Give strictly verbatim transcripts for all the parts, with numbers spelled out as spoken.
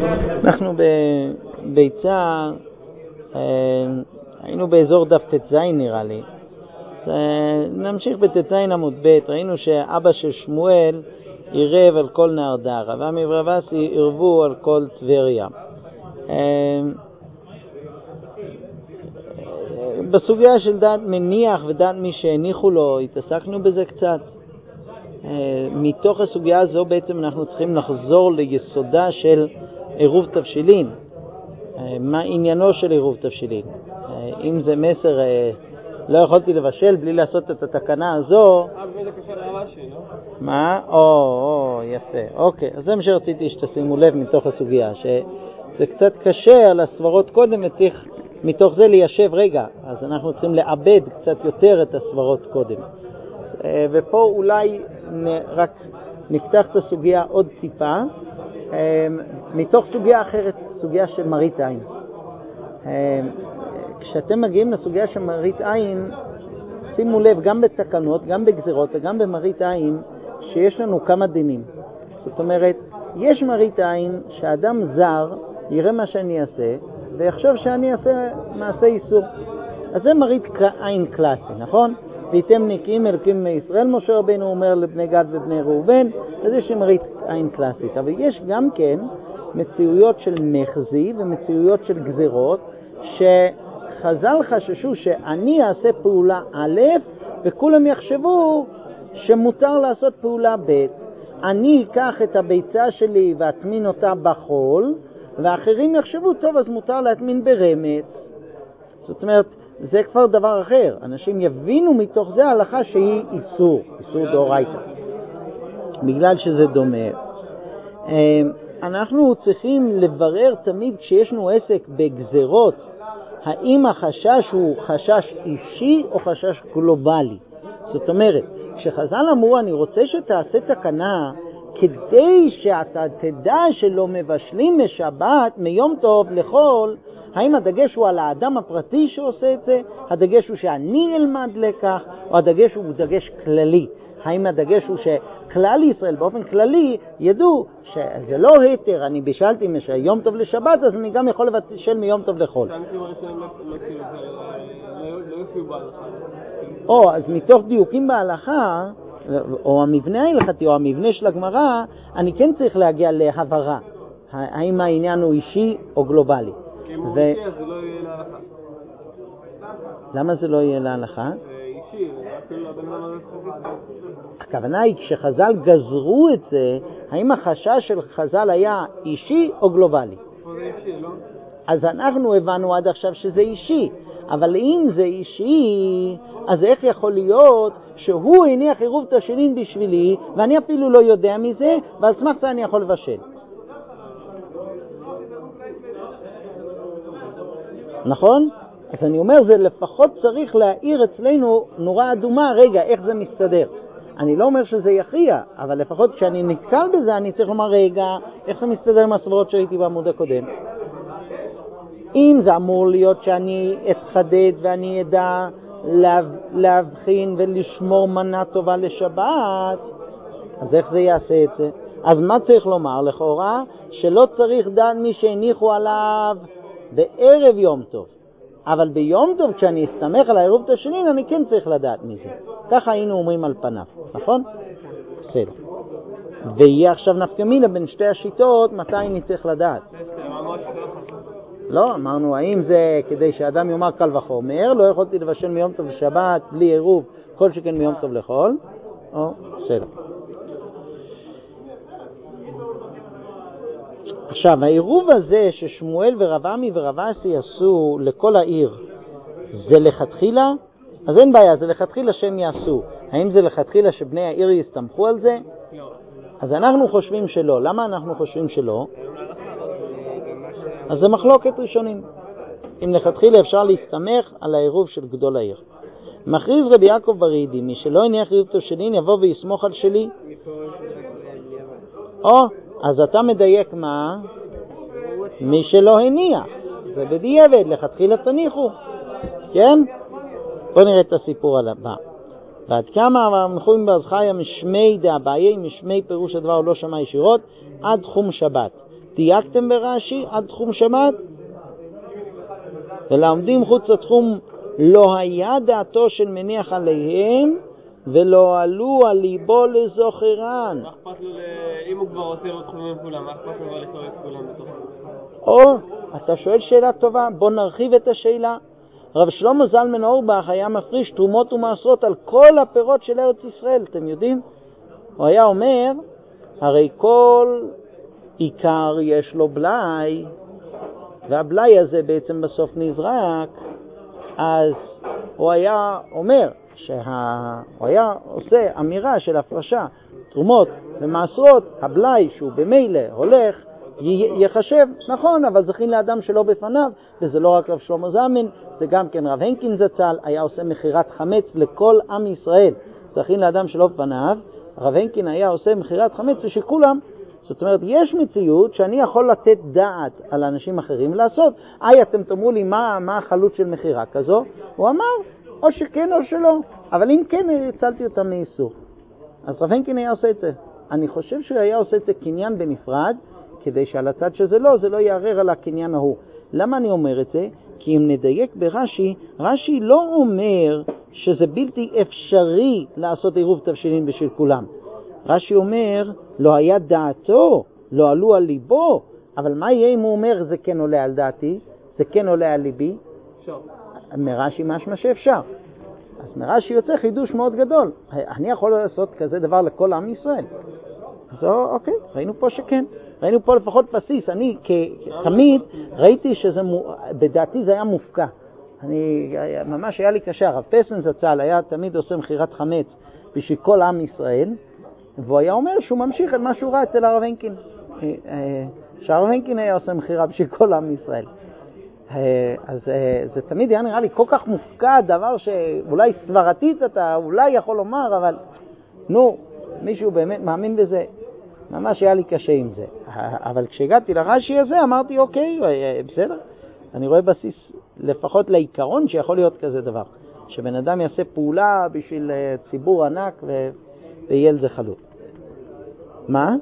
אנחנו בביצה, היינו באזור דף תזיין נראה לי. אז נמשיך בתזיין עמוד ב'. ראינו שאבא של שמואל עירב על כל נהר דרה, והמברבסי עירבו על כל טבריה. בסוגיה של דעת מניח ודעת מי שהניחו לו, התעסקנו בזה קצת. מתוך הסוגיה הזו בעצם אנחנו צריכים לחזור ליסודה של עירוב תבשילין. מה עניינו של עירוב תבשילין? אם זה מסר, לא יכולתי לבשל בלי לעשות את התקנה הזו. זה קשה לרש"י, לא? מה? או, או, יפה. אוקיי, אז זה מה שרציתי שתשימו לב מתוך הסוגיה, שזה קצת קשה על הסברות קודם, וצריך מתוך זה ליישב רגע. אז אנחנו צריכים לאבד קצת יותר את הסברות קודם. ופה אולי רק נפתח את הסוגיה עוד טיפה, מתוך סוגיה אחרת, סוגיה של מראית עין. כשאתם מגיעים לסוגיה של מראית עין, שימו לב גם בתקנות, גם בגזירות וגם במראית עין, שיש לנו כמה דינים. זאת אומרת, יש מראית עין שאדם זר יראה מה שאני אעשה, ויחשוב שאני אעשה מעשה איסור. אז זה מראית עין קלאסי, נכון? ויתם נקיים אלוקים מישראל, משה רבנו אומר לבני גד ובני ראובן, אז יש מראית עין קלאסית. אבל יש גם כן מציאויות של מחזי ומציאויות של גזירות, שחז"ל חששו שאני אעשה פעולה א' וכולם יחשבו שמותר לעשות פעולה ב'. אני אקח את הביצה שלי ואטמין אותה בחול, ואחרים יחשבו, טוב, אז מותר להטמין ברמץ. זאת אומרת, זה כבר דבר אחר. אנשים יבינו מתוך זה ההלכה שהיא איסור, איסור דאורייתא, בגלל שזה דומה. אנחנו צריכים לברר תמיד כשישנו עסק בגזרות, האם החשש הוא חשש אישי או חשש גלובלי. זאת אומרת, כשחז"ל אמרו, אני רוצה שתעשה תקנה כדי שאתה תדע שלא מבשלים משבת מיום טוב לחול, האם הדגש הוא על האדם הפרטי שעושה את זה, הדגש הוא שאני אלמד לכך, או הדגש הוא דגש כללי? האם הדגש הוא שכלל ישראל באופן כללי ידעו שזה לא היתר, אני בישלתי מיום טוב לשבת, אז אני גם יכול לבשל מיום טוב לחול. או, אז מתוך דיוקים בהלכה, או המבנה ההלכתי, או המבנה של הגמרא, אני כן צריך להגיע להבהרה. האם העניין הוא אישי או גלובלי? אם הוא אישי, אז זה לא יהיה להלכה. למה זה לא יהיה להלכה? זה אישי, אפילו הבן אדם הזה חזיק. הכוונה היא, כשחז"ל גזרו את זה, האם החשש של חז"ל היה אישי או גלובלי? זה אישי, לא? אז אנחנו הבנו עד עכשיו שזה אישי. אבל אם זה אישי, אז איך יכול להיות שהוא הניח עירוב תבשילין בשבילי, ואני אפילו לא יודע מזה, ועל סמך זה אני יכול לבשל? נכון? אז אני אומר, זה לפחות צריך להאיר אצלנו נורה אדומה, רגע, איך זה מסתדר? אני לא אומר שזה יכריע, אבל לפחות כשאני נתקל בזה, אני צריך לומר, רגע, איך זה מסתדר עם הסברות שהייתי בעמוד הקודם? אם זה אמור להיות שאני אתחדד ואני אדע להבחין ולשמור מנה טובה לשבת, אז איך זה יעשה את זה? אז מה צריך לומר לכאורה? שלא צריך דעת מי שהניחו עליו בערב יום טוב. אבל ביום טוב, כשאני אסתמך על העירוב תבשילין, אני כן צריך לדעת מזה. ככה היינו אומרים על פניו, נכון? בסדר. ויהיה עכשיו נפקא מינה בין שתי השיטות, מתי אני צריך לדעת? לא, אמרנו, האם זה כדי שאדם יאמר קל וחומר, לא יכולתי לבשל מיום טוב לשבת בלי עירוב, כל שכן מיום טוב לחול, או בסדר. עכשיו, העירוב הזה ששמואל ורב עמי ורב אסי עשו לכל העיר, זה לכתחילה? אז אין בעיה, זה לכתחילה שהם יעשו. האם זה לכתחילה שבני העיר יסתמכו על זה? לא. אז אנחנו חושבים שלא. למה אנחנו חושבים שלא? אז זה מחלוקת ראשונים. אם לכתחילה אפשר להסתמך על העירוב של גדול העיר. מכריז רבי יעקב ברידי, מי שלא הניח עירוב תבשילין יבוא ויסמוך על שלי. או, אז אתה מדייק מה? מי שלא הניח. זה בדיעבד, לכתחילה תניחו. כן? בוא נראה את הסיפור על הבא. ועד כמה המחויים בעז חיה משמי דאביי, משמי פירוש הדבר לא שמע ישירות, עד תחום שבת. דייקתם ברש"י עד תחום שבת? ולעומדים חוץ לתחום לא היה דעתו של מניח עליהם ולא עלו על ליבו לזוכרן. מה אכפת לו, אם הוא כבר עושה עוד תחומים כולם, מה אכפת לו לכתוב את כולם בתוך זה? או, אתה שואל שאלה טובה, בוא נרחיב את השאלה. רב שלמה זלמן אורבך היה מפריש תרומות ומעשרות על כל הפירות של ארץ ישראל, אתם יודעים? הוא היה אומר, הרי כל עיקר יש לו בלאי, והבלאי הזה בעצם בסוף נזרק, אז הוא היה אומר שהוא היה עושה אמירה של הפרשה, תרומות ומעשרות, הבלאי שהוא במילא הולך, יחשב, נכון, אבל זכין לאדם שלא בפניו, וזה לא רק רב שלמה זלמן, זה גם כן רב הנקין זצ"ל, היה עושה מחירת חמץ לכל עם ישראל, זכין לאדם שלא בפניו, רב הנקין היה עושה מחירת חמץ ושכולם, זאת אומרת, יש מציאות שאני יכול לתת דעת על אנשים אחרים לעשות. איי, אתם תאמרו לי מה, מה החלות של מחירה כזו? הוא אמר, או שכן או שלא, אבל אם כן, הצלתי אותם מאיסור. אז רב הנקין היה עושה את זה. אני חושב שהוא היה עושה את זה קניין בנפרד, כדי שעל הצד שזה לא, זה לא יערער על הקניין ההוא. למה אני אומר את זה? כי אם נדייק ברש"י, רש"י לא אומר שזה בלתי אפשרי לעשות עירוב תבשילין בשביל כולם. רש"י אומר, לא היה דעתו, לא עלו על ליבו, אבל מה יהיה אם הוא אומר, זה כן עולה על דעתי, זה כן עולה על ליבי? אפשר. מרש"י משמע שאפשר. אז מרש"י יוצא חידוש מאוד גדול. אני יכול לעשות כזה דבר לכל עם ישראל. אז אוקיי, ראינו פה שכן. ראינו פה לפחות בסיס. אני כתמיד ראיתי שזה, בדעתי זה היה מופקע. אני, ממש היה לי קשה. הרב פסן זצ"ל היה תמיד עושה מחירת חמץ בשביל כל עם ישראל, והוא היה אומר שהוא ממשיך את מה שהוא ראה אצל הרב הנקין. שהרב הנקין היה עושה מחירה בשביל כל עם ישראל. אז זה תמיד היה נראה לי כל כך מופקע, דבר שאולי סברתית אתה אולי יכול לומר, אבל נו, מישהו באמת מאמין בזה. ממש היה לי קשה עם זה. אבל כשהגעתי לרש"י הזה אמרתי, אוקיי, בסדר. אני רואה בסיס לפחות לעיקרון שיכול להיות כזה דבר. שבן אדם יעשה פעולה בשביל ציבור ענק ויהיה לזה חלות. מה?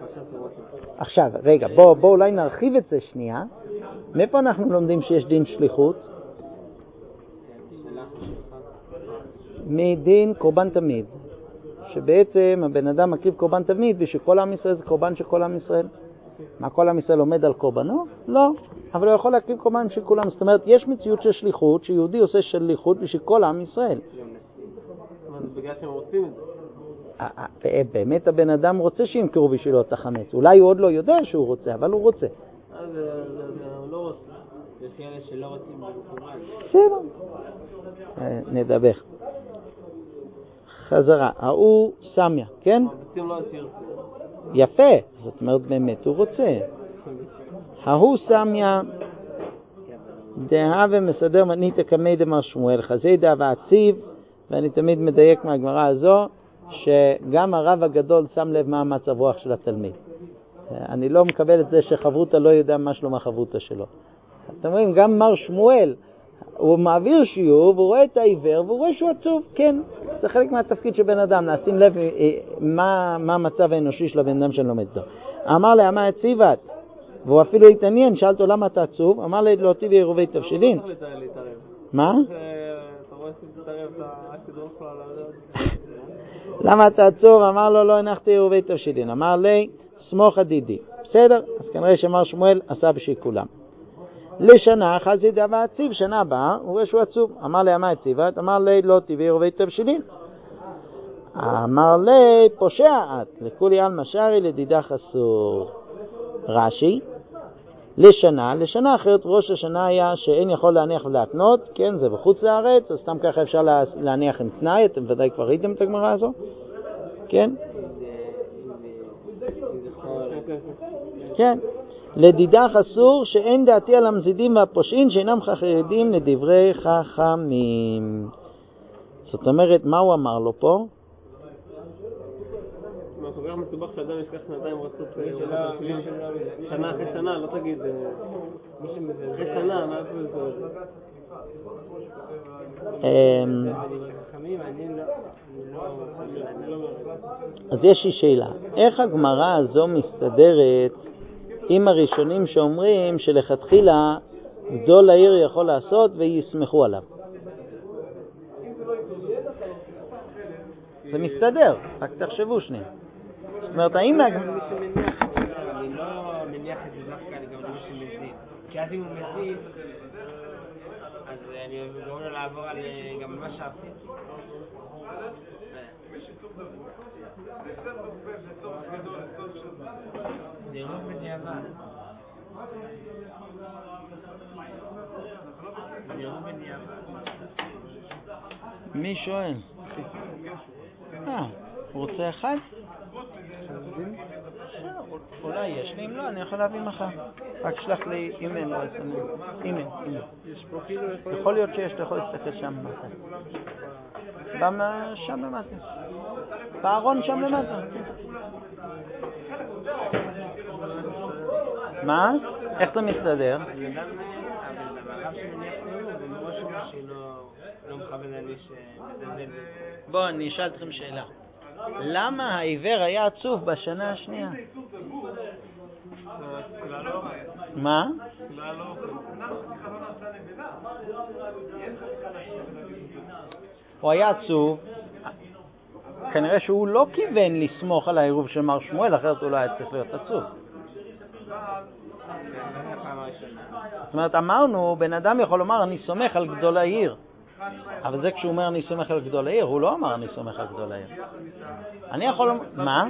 עכשיו, רגע, בוא, בוא אולי נרחיב את זה שנייה. מאיפה אנחנו לומדים שיש דין שליחות? מדין קורבן תמיד. שבעצם הבן אדם מקריב קורבן תמיד, ושכל עם ישראל זה קורבן של כל עם ישראל. מה, כל עם ישראל עומד על קורבנו? לא. אבל הוא יכול להקריב קורבן של כולם. זאת אומרת, יש מציאות של שליחות, שיהודי עושה שליחות בשביל כל עם ישראל. אבל בגלל שהם רוצים את זה. באמת הבן אדם רוצה שימכרו בשבילו את החמץ. אולי הוא עוד לא יודע שהוא רוצה, אבל הוא רוצה. אז הוא לא רוצה. יש כאלה שלא רוצים בקורבן. בסדר. נדבר. חזרה. ההוא סמיה, כן? רוצים לא עשיר. יפה. זאת אומרת, באמת הוא רוצה. ההוא סמיה דעה ומסדר מנית כמי דמר שמואל חזי דעה ועציב, ואני תמיד מדייק מהגמרא הזו שגם הרב הגדול שם לב מה המצב רוח של התלמיד. אני לא מקבל את זה שחברותה לא יודע מה שלום החברותה שלו. אתם רואים, גם מר שמואל הוא מעביר שיעור והוא רואה את העיוור והוא רואה שהוא עצוב. כן, זה חלק מהתפקיד של בן אדם, לשים לב מה, מה המצב האנושי של הבן אדם שלומד לו. אמר לה, מה הציבת? והוא אפילו התעניין, שאלת לו למה אתה עצוב? אמר לה, לא תביא עירובי תבשילין. מה? אתה רואה שתתערב, אתה תדרוך לו על זה. למה אתה עצוב? אמר לו, לא הנחתי עירובי תבשילין. אמר לי, סמוך עדידי. בסדר? אז כנראה שמר שמואל עשה בשביל כולם. לשנה חזי דעה ועציב, שנה הבאה, הוא רואה שהוא עצוב. אמר לי, מה הציבת? אמר לי, לא תביא עירובי תבשילין. אמר לי, פושע את, לכולי על משארי לדידך אסור. רש"י, לשנה, לשנה אחרת ראש השנה היה שאין יכול להניח ולהתנות, כן, זה בחוץ לארץ, אז סתם ככה אפשר להניח עם תנאי, אתם ודאי כבר ראיתם את הגמרא הזו, כן? כן, לדידך אסור שאין דעתי על המזידים והפושעים שאינם חרדים לדברי חכמים. זאת אומרת, מה הוא אמר לו פה? כל כך מסובך שאדם ישכח שנתיים רצוף שנה אחרי שנה, לא תגיד אחרי שנה, מה איפה זה? אז יש לי שאלה, איך הגמרא הזו מסתדרת עם הראשונים שאומרים שלכתחילה גדול העיר יכול לעשות ויסמכו עליו. זה מסתדר, רק תחשבו שנייה. זאת אומרת, האם... מי שמניח, אני לא מניח את זה דווקא לגבי מי שמזיד. כי אז אם הוא מזיד, אז אני גורם לו לעבור על גם מה שעשית. נראות בדיעבד. נראות בדיעבד. מי שואל? אה, הוא רוצה אחד? אולי יש לי, אם לא, אני יכול להביא מחר. רק שלח לי אימייל, לא אסמס. אימייל, אימייל. יכול להיות שיש, אתה יכול להסתכל שם למטה. שם למטה. בארון שם למטה. מה? איך זה מסתדר? בואו, אני אשאל אתכם שאלה. למה העיוור היה עצוב בשנה השנייה? מה? הוא היה עצוב, כנראה שהוא לא כיוון לסמוך על העירוב של מר שמואל, אחרת הוא לא היה צריך להיות עצוב. זאת אומרת, אמרנו, בן אדם יכול לומר, אני סומך על גדול העיר. אבל זה כשהוא אומר, אני סומך על גדול העיר, הוא לא אמר, אני סומך על גדול העיר. אני יכול לומר, מה?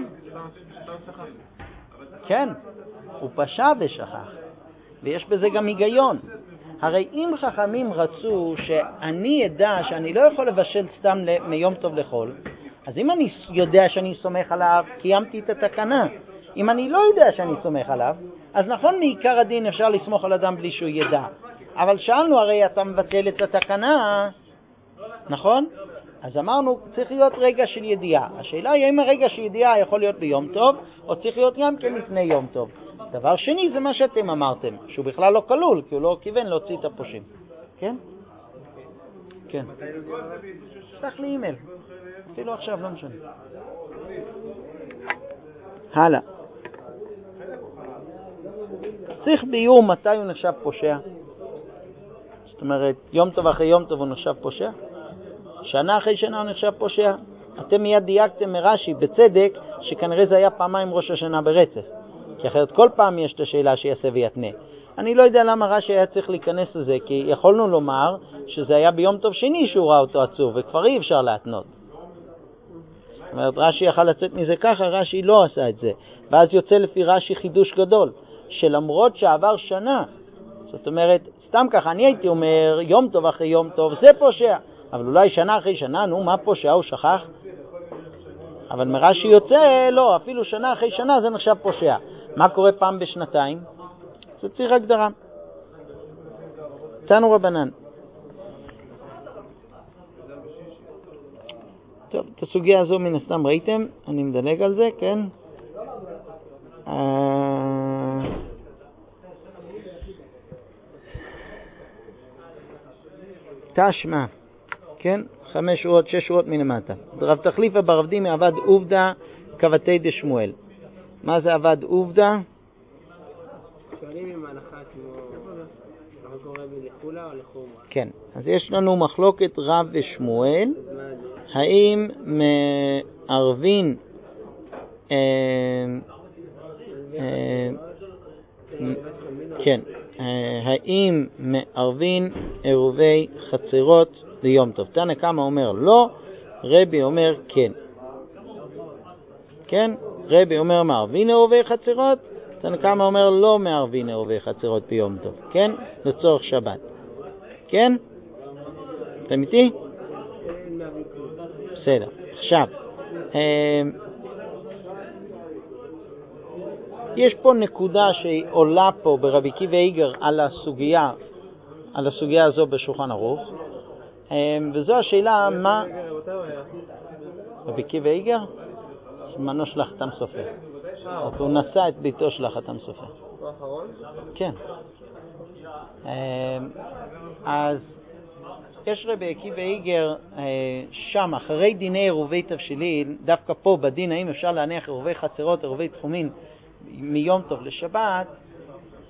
כן, הוא פשע ושכח. ויש בזה גם היגיון. הרי אם חכמים רצו שאני ידע שאני לא יכול לבשל סתם מיום טוב לחול, אז אם אני יודע שאני סומך עליו, קיימתי את התקנה. אם אני לא יודע שאני סומך עליו, אז נכון מעיקר הדין אפשר לסמוך על אדם בלי שהוא ידע. אבל שאלנו, הרי אתה מבטל את התקנה, נכון? אז אמרנו, צריך להיות רגע של ידיעה. השאלה היא האם הרגע של ידיעה יכול להיות ביום טוב, או צריך להיות גם כן לפני יום טוב. דבר שני, זה מה שאתם אמרתם, שהוא בכלל לא כלול, כי הוא לא כיוון להוציא את הפושים. כן? כן. שלח לי אימייל. אפילו עכשיו, לא משנה. הלאה. צריך ביור מתי הוא נחשב פושע. זאת אומרת, יום טוב אחרי יום טוב הוא נחשב פושע. שנה אחרי שנה הוא נחשב פושע. אתם מיד דייקתם מרש"י בצדק שכנראה זה היה פעמיים ראש השנה ברצף. כי אחרת כל פעם יש את השאלה שיעשה ויתנה. אני לא יודע למה רש"י היה צריך להיכנס לזה, כי יכולנו לומר שזה היה ביום טוב שני שהוא ראה אותו עצוב, וכבר אי אפשר להתנות. זאת אומרת, רש"י יכל לצאת מזה ככה, רש"י לא עשה את זה. ואז יוצא לפי רש"י חידוש גדול, שלמרות שעבר שנה, זאת אומרת, סתם ככה, אני הייתי אומר, יום טוב אחרי יום טוב, זה פושע. אבל אולי שנה אחרי שנה, נו, מה פושע? הוא שכח? אבל מרש"י יוצא, לא, אפילו שנה אחרי שנה זה נחשב פושע. מה קורה פעם בשנתיים? זה צריך הגדרה. תנו רבנן. טוב, את הסוגיה הזו מן הסתם ראיתם, אני מדלג על זה, כן? תשמע, כן? חמש שורות, שש שורות מלמטה. רב תחליפה ברב דימי עבד עובדה כבתי דשמואל. מה זה עבד עובדה? שואלים אם ההלכה כמו מה קורה בלחולה או לחומרה. כן, אז יש לנו מחלוקת רב ושמואל, האם מערבין אה, אה, כן, האם מערבין עירובי חצרות ליום טוב. תנא קמא אומר לא, רבי אומר כן. כן, רבי אומר מערבין עירובי חצרות, תנא קמא אומר לא מערבין עירובי חצרות ביום טוב. כן, לצורך שבת. כן? אתם איתי? בסדר. עכשיו, יש פה נקודה שהיא עולה פה ברבי עקיבא איגר על הסוגיה, על הסוגיה הזו בשולחן ערוך, וזו השאלה מה... רבי עקיבא איגר? זמנו של החתם סופר. הוא נשא את ביתו של החתם סופר. הוא האחרון? כן. אז יש רבי עקיבא איגר שם, אחרי דיני עירובי תבשילין, דווקא פה בדין, האם אפשר להניח עירובי חצרות, עירובי תחומין, מיום טוב לשבת,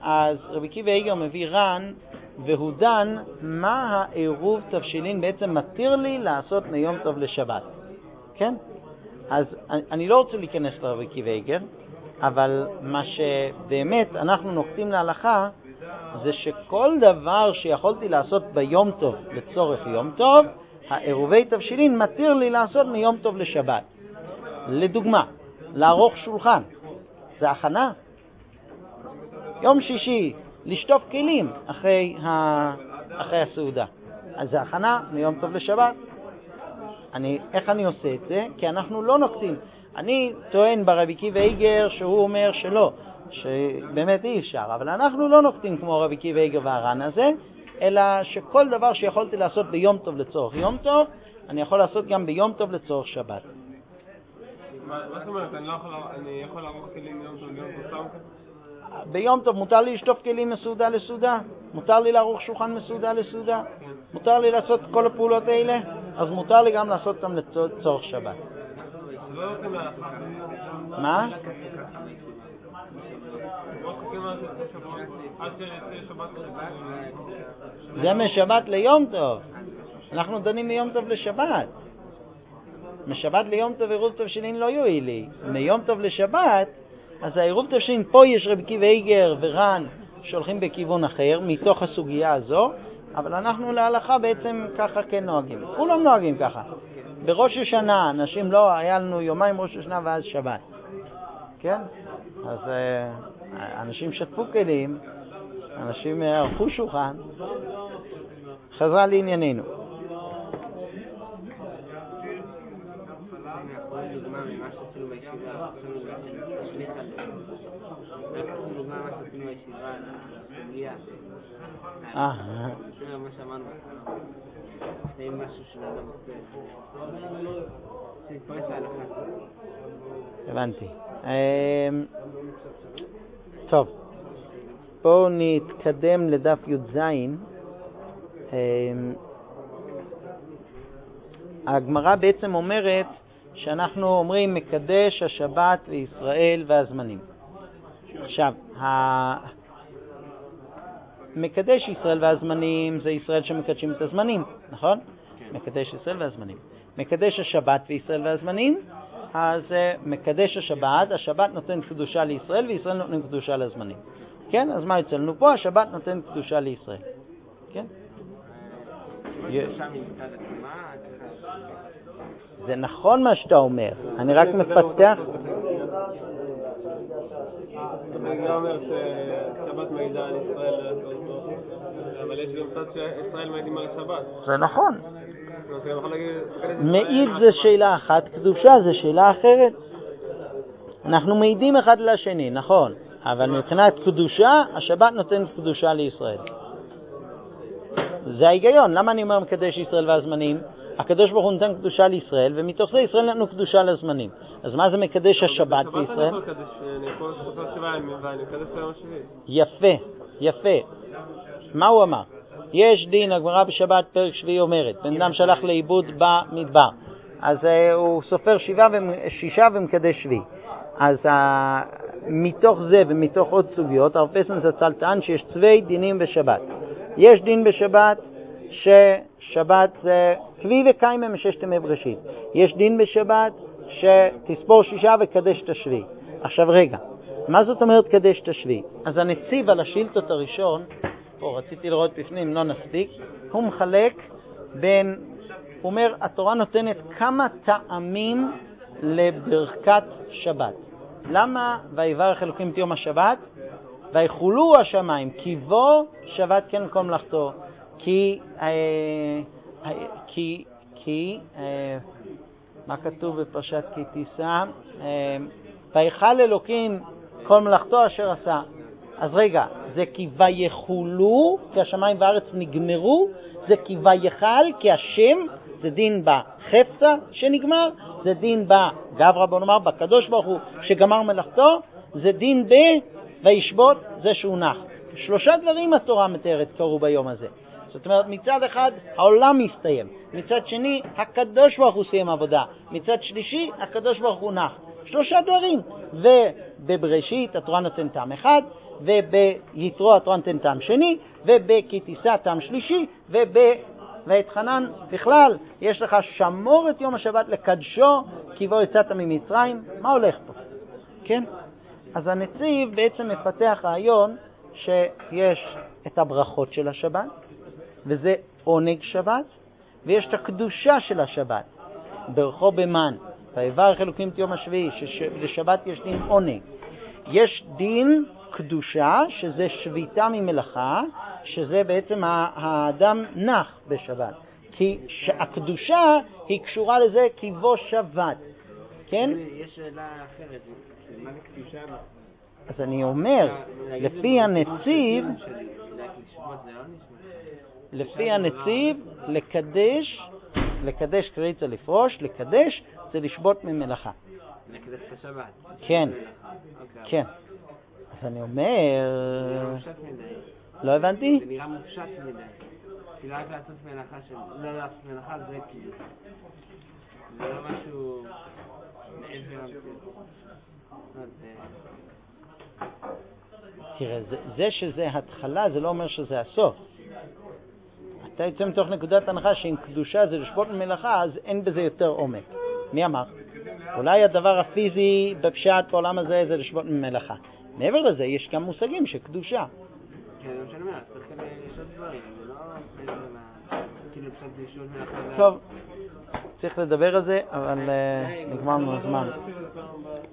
אז רבי עקיבא איגר מביא רן, והוא דן מה העירוב תבשילין בעצם מתיר לי לעשות מיום טוב לשבת. כן? אז אני לא רוצה להיכנס לרבי עקיבא איגר, אבל מה שבאמת אנחנו נוקטים להלכה זה שכל דבר שיכולתי לעשות ביום טוב לצורך יום טוב, העירובי תבשילין מתיר לי לעשות מיום טוב לשבת. לדוגמה, לערוך שולחן, זה הכנה. יום שישי, לשטוף כלים אחרי, ה... אחרי הסעודה. אז זה הכנה מיום טוב לשבת. אני, איך אני עושה את זה? כי אנחנו לא נוקטים. אני טוען ברבי עקיבא איגר שהוא אומר שלא, שבאמת אי אפשר, אבל אנחנו לא נוקטים כמו רבי עקיבא איגר והר"ן הזה, אלא שכל דבר שיכולתי לעשות ביום טוב לצורך יום טוב, אני יכול לעשות גם ביום טוב לצורך שבת. מה זאת אומרת? אני לא יכול, אני יכול לערוך כלים ביום טוב ליום טוב סתם? ביום טוב מותר לי לשטוף כלים מסעודה לסעודה, מותר לי לערוך שולחן מסעודה לסעודה, מותר לי לעשות כל הפעולות האלה, אז מותר לי גם לעשות אותם לצורך שבת. מה? זה משבת ליום טוב. אנחנו דנים מיום טוב לשבת. משבת ליום טוב עירוב תבשילין לא יועיל לי. מיום טוב לשבת, אז העירוב תבשילין, פה יש רבי עקיבא איגר ור"ן שהולכים בכיוון אחר מתוך הסוגיה הזו, אבל אנחנו להלכה בעצם ככה כן נוהגים. כולם נוהגים ככה. בראש השנה, אנשים לא, היה לנו יומיים ראש השנה ואז שבת. כן? אז אנשים שטפו כלים, אנשים ערכו שולחן. חזרה לענייננו. דוגמה ממה שעשינו בישיבה, עשינו להשליך על זה. לקחנו דוגמה מה שעשינו בישיבה, הסוגיה. אה. זה מה שאמרנו. זה משהו שלא עושה. זה מתפרס להלכה. הבנתי. טוב. בואו נתקדם לדף י"ז. הגמרא בעצם אומרת שאנחנו אומרים מקדש השבת וישראל והזמנים. עכשיו, מקדש ישראל והזמנים זה ישראל שמקדשים את הזמנים, נכון? מקדש ישראל והזמנים. מקדש השבת וישראל והזמנים, אז מקדש השבת, השבת נותן קדושה לישראל וישראל נותן קדושה לזמנים. כן? אז מה יוצא לנו פה? השבת נותן קדושה לישראל. כן? זה נכון מה שאתה אומר, אני רק מפתח. אני לא אומר ששבת מעידה על ישראל, אבל יש גם צד שישראל מעידים על השבת. זה נכון. מעיד זה שאלה אחת, קדושה זה שאלה אחרת. אנחנו מעידים אחד לשני, נכון, אבל מבחינת קדושה, השבת נותן קדושה לישראל. זה ההיגיון. למה אני אומר מקדש ישראל והזמנים? הקדוש ברוך הוא נותן קדושה לישראל, ומתוך זה ישראל נתנו קדושה לזמנים. אז מה זה מקדש השבת בישראל? אני יכול לעשות שבעה ימים ואני מקדש ביום השביעי. יפה, יפה. מה הוא אמר? יש דין, הגמרא בשבת פרק שביעי אומרת, בן אדם שלח לאיבוד במדבר, אז uh, הוא סופר שבעה ושישה ומקדש שביעי. אז uh, מתוך זה ומתוך עוד סוגיות, הרב פסן זצ"ל טען שיש צווי דינים בשבת. יש דין בשבת ששבת זה קבי וקיימה מששת ימי בראשית. יש דין בשבת שתספור שישה וקדש את השביעי. עכשיו רגע, מה זאת אומרת קדש את השביעי? אז הנציב על השאילתות הראשון, פה רציתי לראות בפנים, לא נספיק, הוא מחלק בין, הוא אומר, התורה נותנת כמה טעמים לברכת שבת. למה ויברך אלוקים את יום השבת? ויחולו השמיים, כי בו שבת כן כל מלאכתו, כי, אה, אה, כי, כי, אה, מה כתוב בפרשת כי תישא? אה, ויחל אלוקים כל מלאכתו אשר עשה. אז רגע, זה כי ויחולו, כי השמיים והארץ נגמרו, זה כי ויחל, כי השם, זה דין בחפצה שנגמר, זה דין בגברא, בוא נאמר, בקדוש ברוך הוא שגמר מלאכתו, זה דין ב... וישבות, זה שהוא נח. שלושה דברים התורה מתארת קרו ביום הזה. זאת אומרת, מצד אחד העולם מסתיים, מצד שני הקדוש ברוך הוא סיים עבודה, מצד שלישי הקדוש ברוך הוא נח. שלושה דברים. ובבראשית התורה נותן טעם אחד, וביתרו התורה נותן טעם שני, ובכי תישא טעם שלישי, ובבית חנן בכלל יש לך שמור את יום השבת לקדשו כי בו יצאת ממצרים. מה הולך פה? כן? אז הנציב בעצם מפתח רעיון שיש את הברכות של השבת, וזה עונג שבת, ויש את הקדושה של השבת. ברכו במן, ויברך אלוקים את יום השביעי, שלשבת יש דין עונג. יש דין קדושה, שזה שביתה ממלאכה, שזה בעצם האדם נח בשבת. כי הקדושה היא קשורה לזה כי בו שבת. כן? יש שאלה אחרת, מה זה קדושה? אז אני אומר, לפי הנציב, לפי הנציב, לקדש, לקדש קריצה לפרוש, לקדש זה לשבות ממלאכה. לקדש את השבת. כן, כן. אז אני אומר, לא הבנתי? זה נראה מופשט מדי. כאילו רק לעשות מלאכה של... לא לעשות מלאכה זה כאילו. זה לא משהו מעבר המציאות. תראה, זה, זה שזה התחלה זה לא אומר שזה הסוף. אתה יוצא מתוך נקודת הנחה שאם קדושה זה לשבות ממלאכה, אז אין בזה יותר עומק. מי אמר? אולי הדבר הפיזי בפשט בעולם הזה זה לשבות ממלאכה. מעבר לזה יש גם מושגים שקדושה. כן, זה משנה מה, צריך לשעות דברים, זה לא... כאילו פשוט לשעות מלאכה. טוב, צריך לדבר על זה, אבל נגמרנו הזמן.